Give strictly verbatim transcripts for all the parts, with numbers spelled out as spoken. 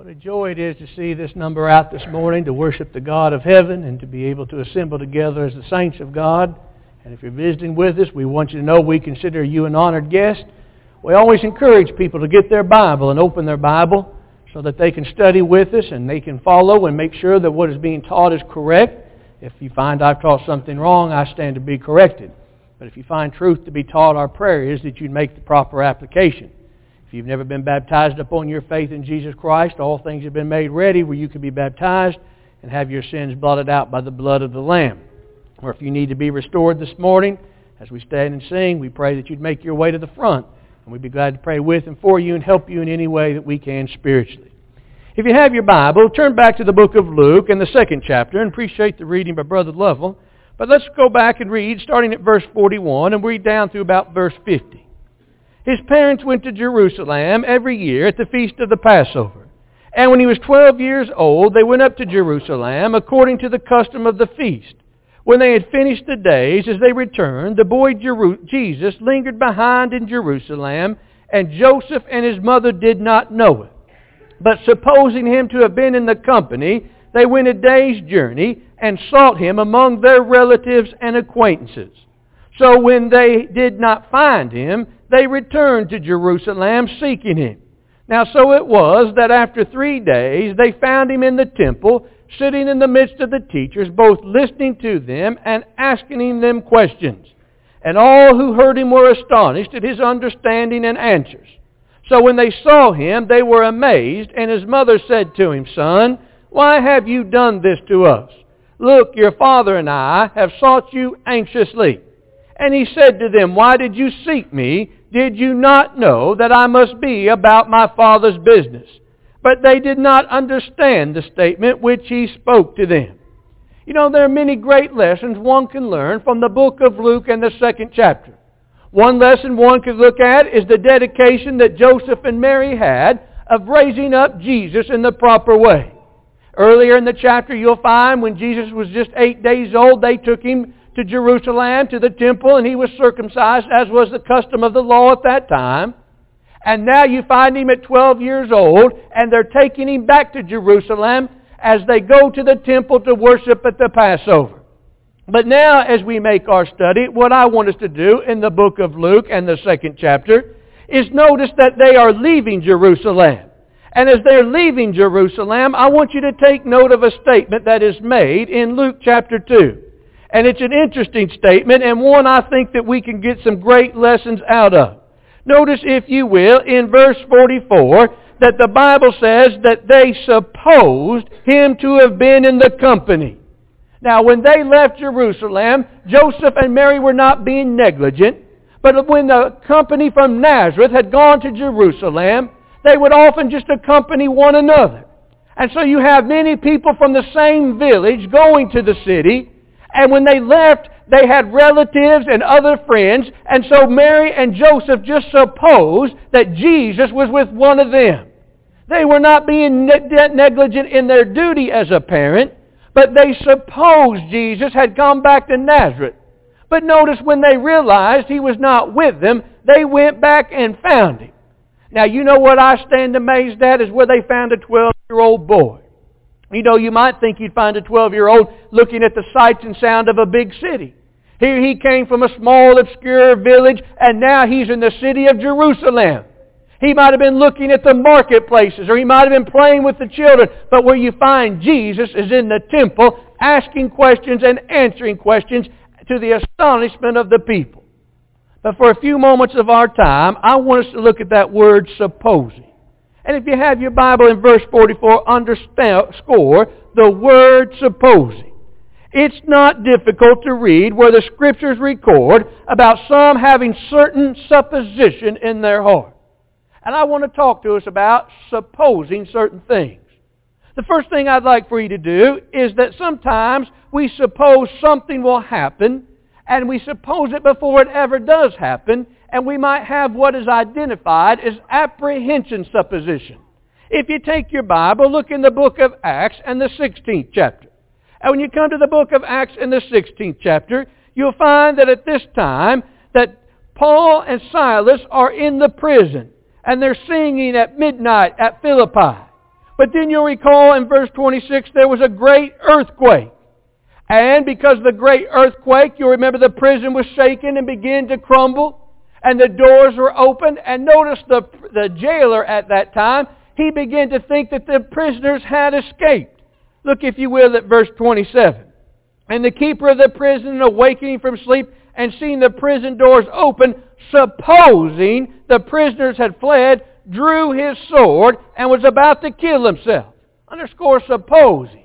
What a joy it is to see this number out this morning to worship the God of heaven and to be able to assemble together as the saints of God. And if you're visiting with us, we want you to know we consider you an honored guest. We always encourage people to get their Bible and open their Bible so that they can study with us and they can follow and make sure that what is being taught is correct. If you find I've taught something wrong, I stand to be corrected. But if you find truth to be taught, our prayer is that you make the proper application. If you've never been baptized upon your faith in Jesus Christ, all things have been made ready where you can be baptized and have your sins blotted out by the blood of the Lamb. Or if you need to be restored this morning, as we stand and sing, we pray that you'd make your way to the front. And we'd be glad to pray with and for you and help you in any way that we can spiritually. If you have your Bible, turn back to the book of Luke and the second chapter, and appreciate the reading by Brother Lovell. But let's go back and read, starting at verse forty-one, and read down through about verse fifty. His parents went to Jerusalem every year at the feast of the Passover. And when he was twelve years old, they went up to Jerusalem according to the custom of the feast. When they had finished the days, as they returned, the boy Jeru- Jesus lingered behind in Jerusalem, and Joseph and his mother did not know it. But supposing him to have been in the company, they went a day's journey and sought him among their relatives and acquaintances. So when they did not find him, they returned to Jerusalem seeking him. Now so it was that after three days they found him in the temple, sitting in the midst of the teachers, both listening to them and asking them questions. And all who heard him were astonished at his understanding and answers. So when they saw him, they were amazed, and his mother said to him, Son, why have you done this to us? Look, your father and I have sought you anxiously. And he said to them, Why did you seek me? Did you not know that I must be about my Father's business? But they did not understand the statement which he spoke to them. You know, there are many great lessons one can learn from the book of Luke and the second chapter. One lesson one could look at is the dedication that Joseph and Mary had of raising up Jesus in the proper way. Earlier in the chapter, you'll find when Jesus was just eight days old, they took him to Jerusalem, to the temple, and he was circumcised, as was the custom of the law at that time. And now you find him at twelve years old, and they're taking him back to Jerusalem as they go to the temple to worship at the Passover. But now, as we make our study, what I want us to do in the book of Luke and the second chapter is notice that they are leaving Jerusalem. And as they're leaving Jerusalem, I want you to take note of a statement that is made in Luke chapter two. And it's an interesting statement, and one I think that we can get some great lessons out of. Notice, if you will, in verse forty-four, that the Bible says that they supposed him to have been in the company. Now, when they left Jerusalem, Joseph and Mary were not being negligent, but when the company from Nazareth had gone to Jerusalem, they would often just accompany one another. And so you have many people from the same village going to the city, and when they left, they had relatives and other friends, and so Mary and Joseph just supposed that Jesus was with one of them. They were not being ne- negligent in their duty as a parent, but they supposed Jesus had gone back to Nazareth. But notice when they realized he was not with them, they went back and found him. Now you know what I stand amazed at is where they found a twelve-year-old boy. You know, you might think you'd find a twelve-year-old looking at the sights and sound of a big city. Here he came from a small, obscure village, and now he's in the city of Jerusalem. He might have been looking at the marketplaces, or he might have been playing with the children. But where you find Jesus is in the temple, asking questions and answering questions to the astonishment of the people. But for a few moments of our time, I want us to look at that word supposing. And if you have your Bible in verse forty-four, underscore the word supposing. It's not difficult to read where the Scriptures record about some having certain supposition in their heart. And I want to talk to us about supposing certain things. The first thing I'd like for you to do is that sometimes we suppose something will happen, and we suppose it before it ever does happen, and we might have what is identified as apprehension supposition. If you take your Bible, look in the book of Acts and the sixteenth chapter. And when you come to the book of Acts and the sixteenth chapter, you'll find that at this time that Paul and Silas are in the prison, and they're singing at midnight at Philippi. But then you'll recall in verse twenty-six, there was a great earthquake. And because of the great earthquake, you'll remember the prison was shaken and began to crumble. And the doors were opened. And notice the, the jailer at that time, he began to think that the prisoners had escaped. Look, if you will, at verse twenty-seven. And the keeper of the prison, awakening from sleep and seeing the prison doors open, supposing the prisoners had fled, drew his sword and was about to kill himself. Underscore supposing.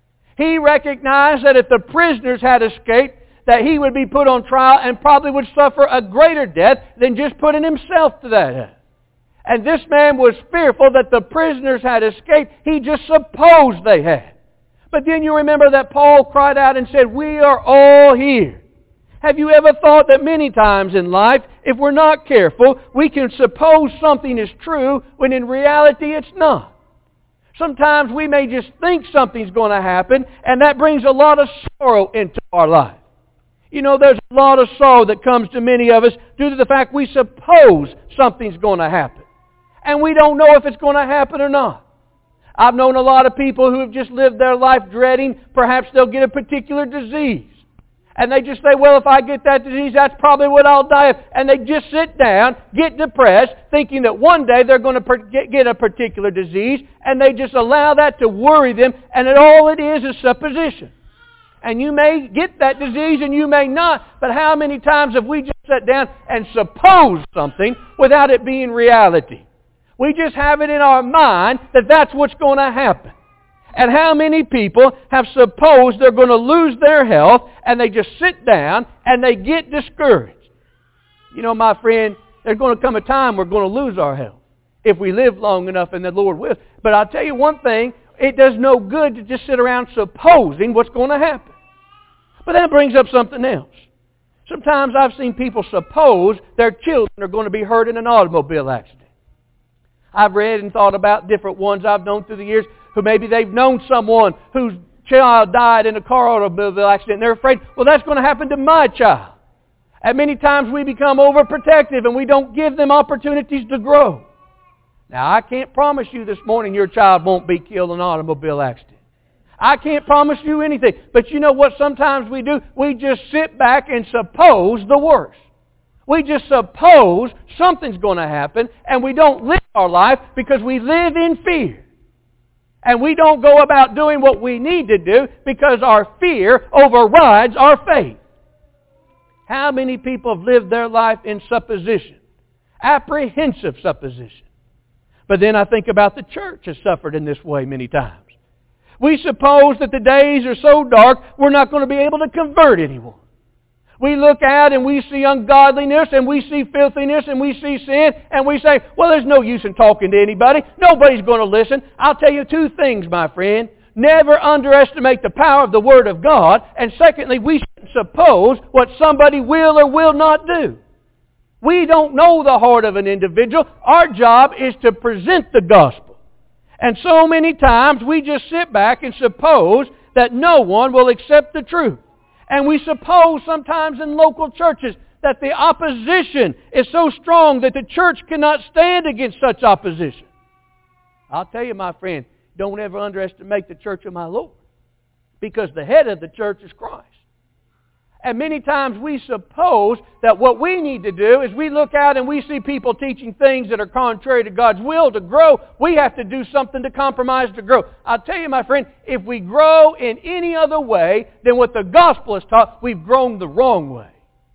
He recognized that if the prisoners had escaped, that he would be put on trial and probably would suffer a greater death than just putting himself to that death. And this man was fearful that the prisoners had escaped. He just supposed they had. But then you remember that Paul cried out and said, "We are all here." Have you ever thought that many times in life, if we're not careful, we can suppose something is true when in reality it's not? Sometimes we may just think something's going to happen, and that brings a lot of sorrow into our life. You know, there's a lot of sorrow that comes to many of us due to the fact we suppose something's going to happen. And we don't know if it's going to happen or not. I've known a lot of people who have just lived their life dreading perhaps they'll get a particular disease. And they just say, well, if I get that disease, that's probably what I'll die of. And they just sit down, get depressed, thinking that one day they're going to get a particular disease, and they just allow that to worry them, and that all it is is supposition. And you may get that disease and you may not, but how many times have we just sat down and supposed something without it being reality? We just have it in our mind that that's what's going to happen. And how many people have supposed they're going to lose their health and they just sit down and they get discouraged? You know, my friend, there's going to come a time we're going to lose our health if we live long enough and the Lord will. But I'll tell you one thing, it does no good to just sit around supposing what's going to happen. But that brings up something else. Sometimes I've seen people suppose their children are going to be hurt in an automobile accident. I've read and thought about different ones I've known through the years who maybe they've known someone whose child died in a car automobile accident and they're afraid, well, that's going to happen to my child. And many times we become overprotective and we don't give them opportunities to grow. Now, I can't promise you this morning your child won't be killed in an automobile accident. I can't promise you anything. But you know what sometimes we do? We just sit back and suppose the worst. We just suppose something's going to happen, and we don't live our life because we live in fear. And we don't go about doing what we need to do because our fear overrides our faith. How many people have lived their life in supposition? Apprehensive supposition. But then I think about the church has suffered in this way many times. We suppose that the days are so dark, we're not going to be able to convert anyone. We look out and we see ungodliness and we see filthiness and we see sin and we say, well, there's no use in talking to anybody. Nobody's going to listen. I'll tell you two things, my friend. Never underestimate the power of the Word of God. And secondly, we shouldn't suppose what somebody will or will not do. We don't know the heart of an individual. Our job is to present the gospel. And so many times we just sit back and suppose that no one will accept the truth. And we suppose sometimes in local churches that the opposition is so strong that the church cannot stand against such opposition. I'll tell you, my friend, don't ever underestimate the church of my Lord. Because the head of the church is Christ. And many times we suppose that what we need to do is we look out and we see people teaching things that are contrary to God's will to grow. We have to do something to compromise to grow. I'll tell you, my friend, if we grow in any other way than what the gospel has taught, we've grown the wrong way.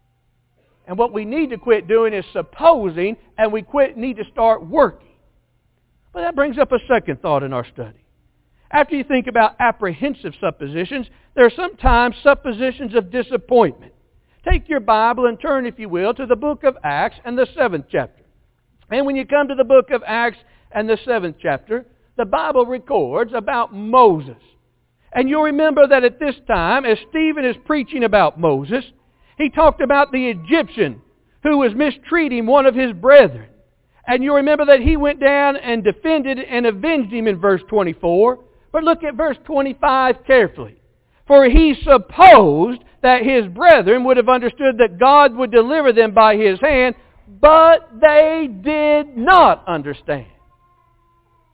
And what we need to quit doing is supposing, and we quit need to start working. But that brings up a second thought in our study. After you think about apprehensive suppositions, there are sometimes suppositions of disappointment. Take your Bible and turn, if you will, to the book of Acts and the seventh chapter. And when you come to the book of Acts and the seventh chapter, the Bible records about Moses. And you'll remember that at this time, as Stephen is preaching about Moses, he talked about the Egyptian who was mistreating one of his brethren. And you'll remember that he went down and defended and avenged him in verse twenty-four. But look at verse twenty-five carefully. For he supposed that his brethren would have understood that God would deliver them by his hand, but they did not understand.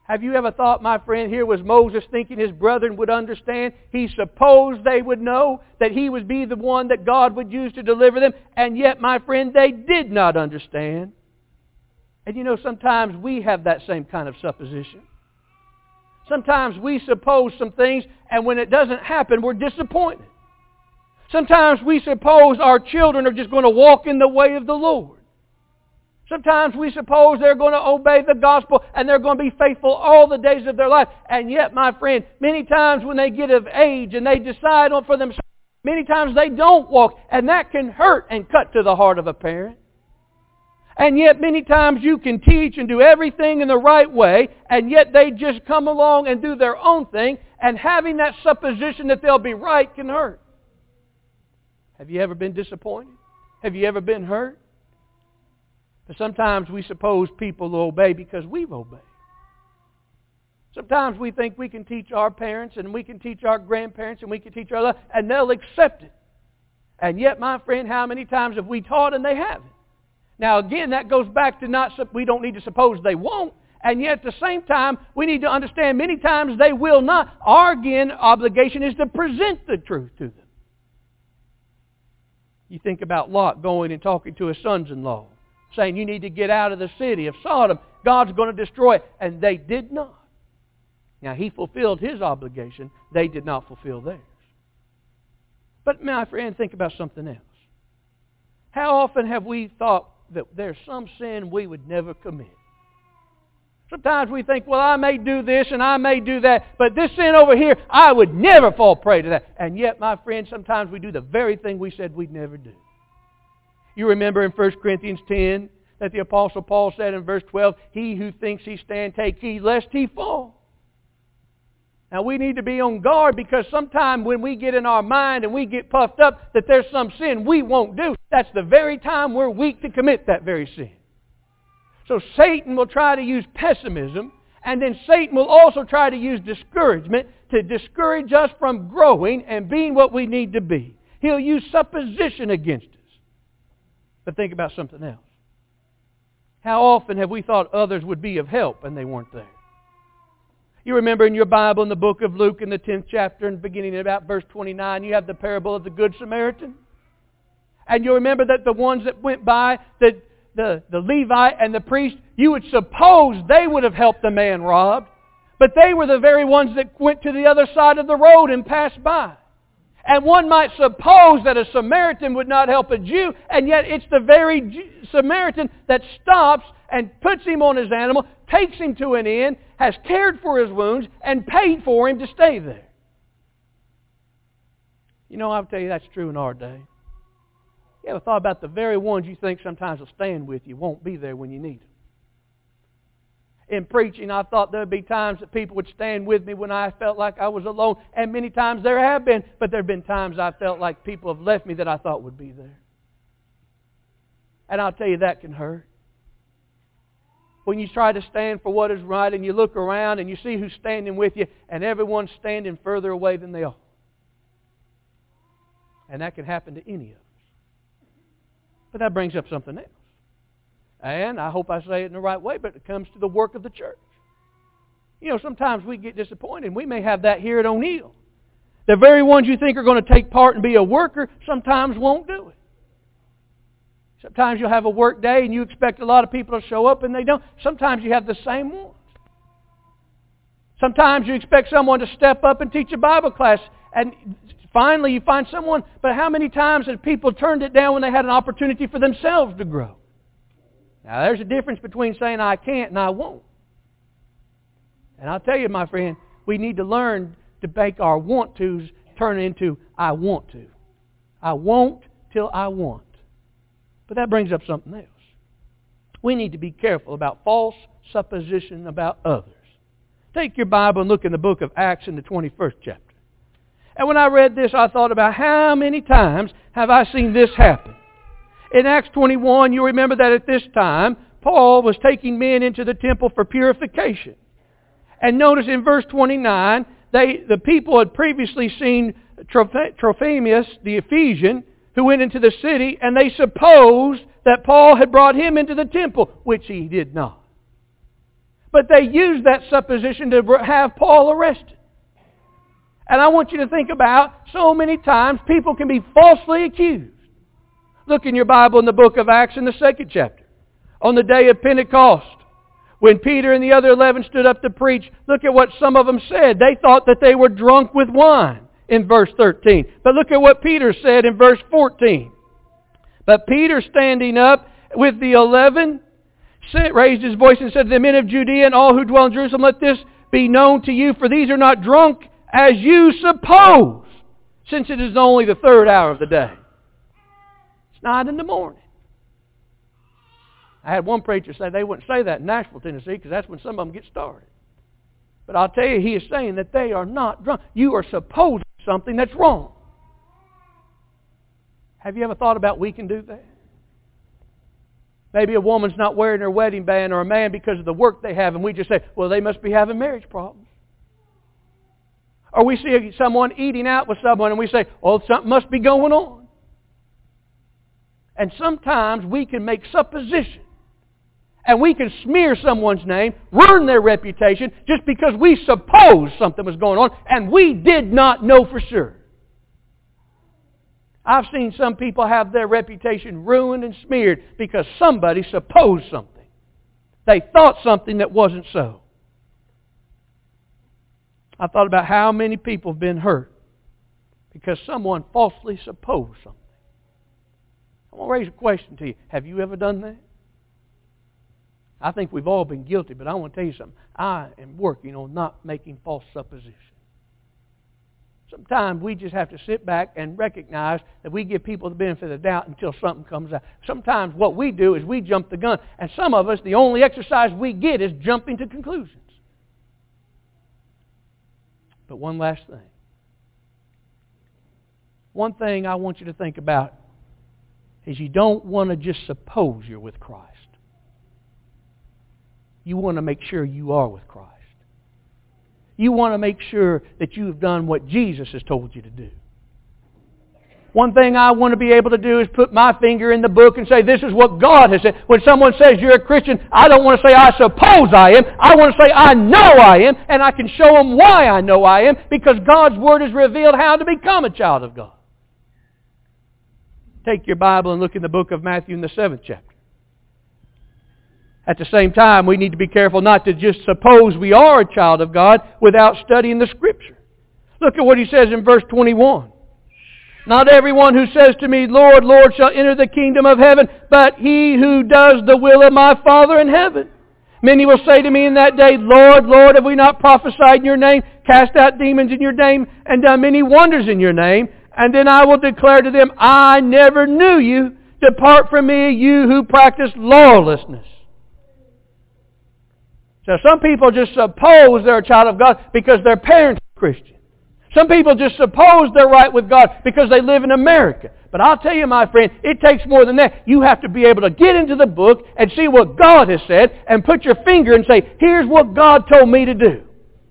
Have you ever thought, my friend, here was Moses thinking his brethren would understand? He supposed they would know that he would be the one that God would use to deliver them. And yet, my friend, they did not understand. And you know, sometimes we have that same kind of supposition. Sometimes we suppose some things, and when it doesn't happen, we're disappointed. Sometimes we suppose our children are just going to walk in the way of the Lord. Sometimes we suppose they're going to obey the gospel and they're going to be faithful all the days of their life. And yet, my friend, many times when they get of age and they decide on for themselves, many times they don't walk. And that can hurt and cut to the heart of a parent. And yet many times you can teach and do everything in the right way, and yet they just come along and do their own thing, and having that supposition that they'll be right can hurt. Have you ever been disappointed? Have you ever been hurt? But sometimes we suppose people will obey because we've obeyed. Sometimes we think we can teach our parents and we can teach our grandparents and we can teach our love, and they'll accept it. And yet, my friend, how many times have we taught and they haven't? Now again, that goes back to not, we don't need to suppose they won't. And yet at the same time, we need to understand many times they will not. Our, again, obligation is to present the truth to them. You think about Lot going and talking to his sons-in-law, saying, you need to get out of the city of Sodom. God's going to destroy it. And they did not. Now, he fulfilled his obligation. They did not fulfill theirs. But, my friend, think about something else. How often have we thought that there's some sin we would never commit? Sometimes we think, well, I may do this and I may do that, but this sin over here, I would never fall prey to that. And yet, my friend, sometimes we do the very thing we said we'd never do. You remember in First Corinthians ten that the Apostle Paul said in verse twelve, he who thinks he stand, take heed lest he fall. Now we need to be on guard, because sometimes when we get in our mind and we get puffed up that there's some sin we won't do, that's the very time we're weak to commit that very sin. So Satan will try to use pessimism, and then Satan will also try to use discouragement to discourage us from growing and being what we need to be. He'll use supposition against us. But think about something else. How often have we thought others would be of help and they weren't there? You remember in your Bible in the book of Luke in the tenth chapter and beginning at about verse twenty-nine, you have the parable of the Good Samaritan. And you remember that the ones that went by, that the, the Levite and the priest, you would suppose they would have helped the man robbed. But they were the very ones that went to the other side of the road and passed by. And one might suppose that a Samaritan would not help a Jew, and yet it's the very Jew, Samaritan that stops and puts him on his animal, takes him to an inn, has cared for his wounds, and paid for him to stay there. You know, I'll tell you that's true in our day. You ever thought about the very ones you think sometimes will stand with you, won't be there when you need them? In preaching, I thought there would be times that people would stand with me when I felt like I was alone. And many times there have been. But there have been times I felt like people have left me that I thought would be there. And I'll tell you, that can hurt. When you try to stand for what is right and you look around and you see who's standing with you, and everyone's standing further away than they are. And that can happen to any of us. But that brings up something else. And I hope I say it in the right way, but it comes to the work of the church. You know, sometimes we get disappointed. We may have that here at O'Neill. The very ones you think are going to take part and be a worker sometimes won't do it. Sometimes you'll have a work day and you expect a lot of people to show up and they don't. Sometimes you have the same ones. Sometimes you expect someone to step up and teach a Bible class, and finally you find someone. But how many times have people turned it down when they had an opportunity for themselves to grow? Now, there's a difference between saying I can't and I won't. And I'll tell you, my friend, we need to learn to make our want tos turn into I want to. I won't till I want. But that brings up something else. We need to be careful about false supposition about others. Take your Bible and look in the book of Acts in the twenty-first chapter. And when I read this, I thought about how many times have I seen this happen. In Acts twenty-one, you remember that at this time, Paul was taking men into the temple for purification. And notice in verse twenty-nine, they, the people had previously seen Trophimus, the Ephesian, who went into the city, and they supposed that Paul had brought him into the temple, which he did not. But they used that supposition to have Paul arrested. And I want you to think about so many times people can be falsely accused. Look in your Bible in the book of Acts in the second chapter. On the day of Pentecost, when Peter and the other eleven stood up to preach, look at what some of them said. They thought that they were drunk with wine in verse thirteen. But look at what Peter said in verse fourteen. But Peter, standing up with the eleven, raised his voice and said to the men of Judea and all who dwell in Jerusalem, let this be known to you, for these are not drunk as you suppose, since it is only the third hour of the day. It's nine in the morning. I had one preacher say they wouldn't say that in Nashville, Tennessee, because that's when some of them get started. But I'll tell you, he is saying that they are not drunk. You are supposing something that's wrong. Have you ever thought about we can do that? Maybe a woman's not wearing her wedding band, or a man because of the work they have, and we just say, well, they must be having marriage problems. Or we see someone eating out with someone, and we say, oh, something must be going on. And sometimes we can make suppositions. And we can smear someone's name, ruin their reputation, just because we suppose something was going on, and we did not know for sure. I've seen some people have their reputation ruined and smeared because somebody supposed something. They thought something that wasn't so. I thought about how many people have been hurt because someone falsely supposed something. I want to raise a question to you. Have you ever done that? I think we've all been guilty, but I want to tell you something. I am working on not making false suppositions. Sometimes we just have to sit back and recognize that we give people the benefit of the doubt until something comes out. Sometimes what we do is we jump the gun. And some of us, the only exercise we get is jumping to conclusions. But one last thing. One thing I want you to think about is you don't want to just suppose you're with Christ. You want to make sure you are with Christ. You want to make sure that you've done what Jesus has told you to do. One thing I want to be able to do is put my finger in the book and say, this is what God has said. When someone says you're a Christian, I don't want to say, I suppose I am. I want to say, I know I am, and I can show them why I know I am, because God's Word has revealed how to become a child of God. Take your Bible and look in the book of Matthew in the seventh chapter. At the same time, we need to be careful not to just suppose we are a child of God without studying the Scripture. Look at what he says in verse twenty-one. Not everyone who says to me, Lord, Lord, shall enter the kingdom of heaven, but he who does the will of my Father in heaven. Many will say to me in that day, Lord, Lord, have we not prophesied in your name, cast out demons in your name, and done many wonders in your name? And then I will declare to them, I never knew you. Depart from me, you who practice lawlessness. So some people just suppose they're a child of God because their parents are Christian. Some people just suppose they're right with God because they live in America. But I'll tell you, my friend, it takes more than that. You have to be able to get into the book and see what God has said and put your finger and say, here's what God told me to do.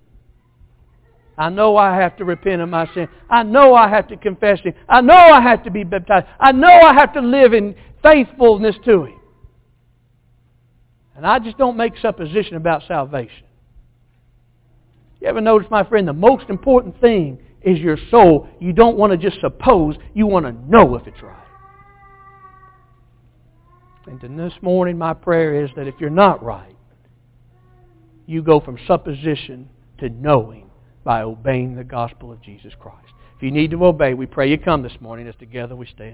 I know I have to repent of my sin. I know I have to confess Him. I know I have to be baptized. I know I have to live in faithfulness to Him. And I just don't make supposition about salvation. You ever notice, my friend, the most important thing is your soul. You don't want to just suppose. You want to know if it's right. And then this morning, my prayer is that if you're not right, you go from supposition to knowing by obeying the gospel of Jesus Christ. If you need to obey, we pray you come this morning as together we stand.